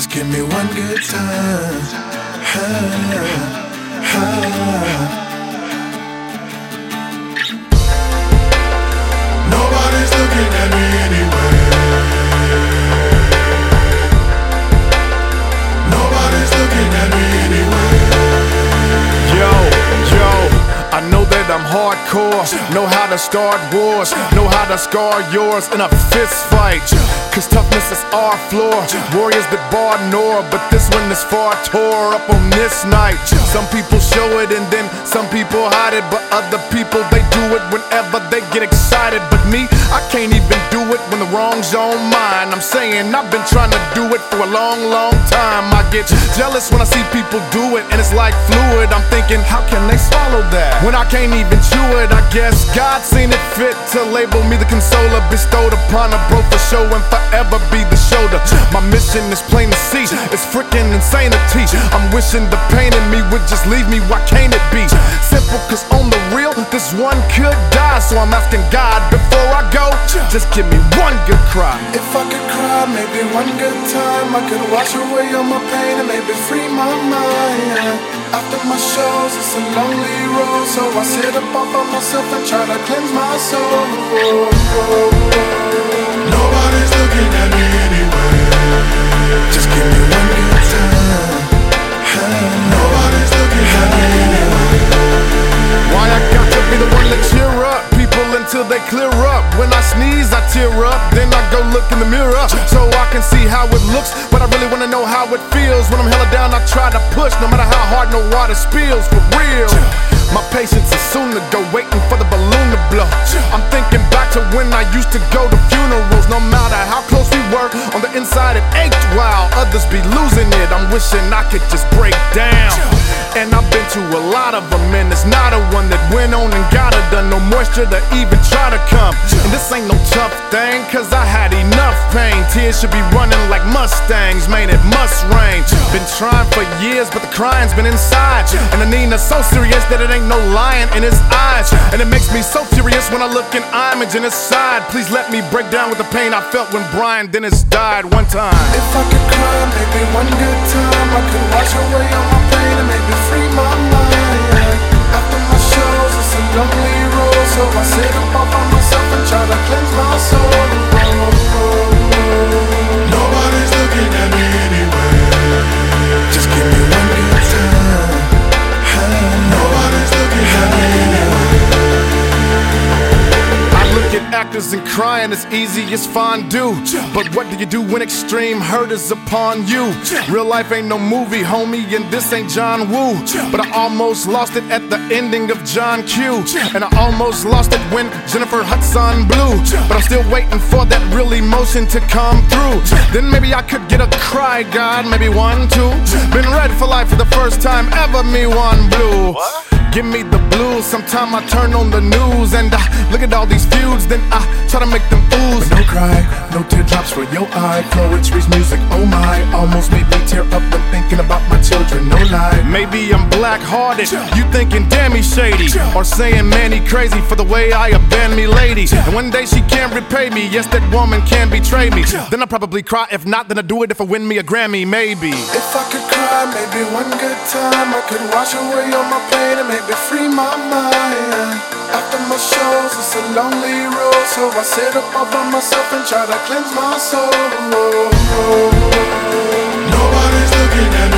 Just give me one good time. Nobody's looking at me anyway. Nobody's looking at me anyway. Yo, I know that I'm hardcore. Know how to start wars, know how to scar yours in a fist fight. Cause toughness is our floor. Warriors that bar nor, but this one is far tore up on this night. Some people show it and then some people hide it, but other people they do it whenever they get excited. But me, I can't even do it when the wrong's on mine. I'm saying I've been trying to do it for a long, long time. I get jealous when I see people do it, and it's like fluid. I'm thinking, how can they swallow that when I can't even chew it? I guess God seen it fit to label me the consoler, bestowed upon a bro for show and forever be the shoulder. My mission is plain to see, it's freaking insanity. I'm wishing the pain in me would just leave me, why can't it be simple? Cause on the real, this one could die. So I'm asking God before I go, just give me one good cry. If I could cry, maybe one good time, I could wash away all my pain and maybe free my mind. After my shows, it's a lonely road, so I sit up all by myself and try to cleanse my soul. Nobody's looking at me anyway. Just give me one good time. Nobody's looking at me anyway. Why I got to be the one to cheer up people until they clear up? When I sneeze, I tear up, then I go look in the mirror so I can see how it looks. But I really wanna know how it feels. When I'm hella down, I try to push, no matter how hard no water spills, for real. My patience is soon to go, waiting for the balloon to blow. I'm thinking back to when I used to go to funerals. No matter how close we were, on the inside it ached while others be losing it. I'm wishing I could just break down. And I've been to a lot of them, and it's not a one that went on and got it done. No moisture to even try to come. And this ain't no tough thing, cause I had enough pain. Tears should be running like Mustangs, man, it must rain. Been trying for years, but the crying's been inside. And the Nina's so serious that it ain't no lying in his eyes. And it makes me so furious when I look in image in his side. Please let me break down with the pain I felt when Brian Dennis died one time. If I could cry, maybe one good time, I could wash away all my pain and maybe free my mind. After my shows, it's a lonely road, so I sit up all by myself and try to cleanse my soul. Nobody's looking at me anyway. Just give me one good time. Nobody's looking at me anyway. I look at actors and crying as easy as fondue. But what do you do when extreme hurt is upon you? Real life ain't no movie, homie, and this ain't John Woo. But I almost lost it at the ending of John Q. And I almost lost it when Jennifer Hudson blew. But I'm still waiting for that real emotion to come through. Then maybe I could get a cry, God, maybe one, two. Been red for life for the first time ever, me one blue. Give me the blues, sometime I turn on the news and I look at all these feuds, then I try to make them ooze. But don't cry, no teardrops for your eye. Poetry's music, oh my, almost made me tear up when thinking about my children, no lie. Maybe I'm black-hearted, you thinking damn he shady, or saying man he crazy for the way I abandoned me lady. And one day she can't repay me, yes that woman can betray me. Then I'll probably cry, if not then I'll do it if I win me a Grammy, maybe. If I could cry, maybe one good time, I could wash away all my pain and maybe free my mind. After my shows, it's a lonely road, so I sit up all by myself and try to cleanse my soul. Nobody's looking at me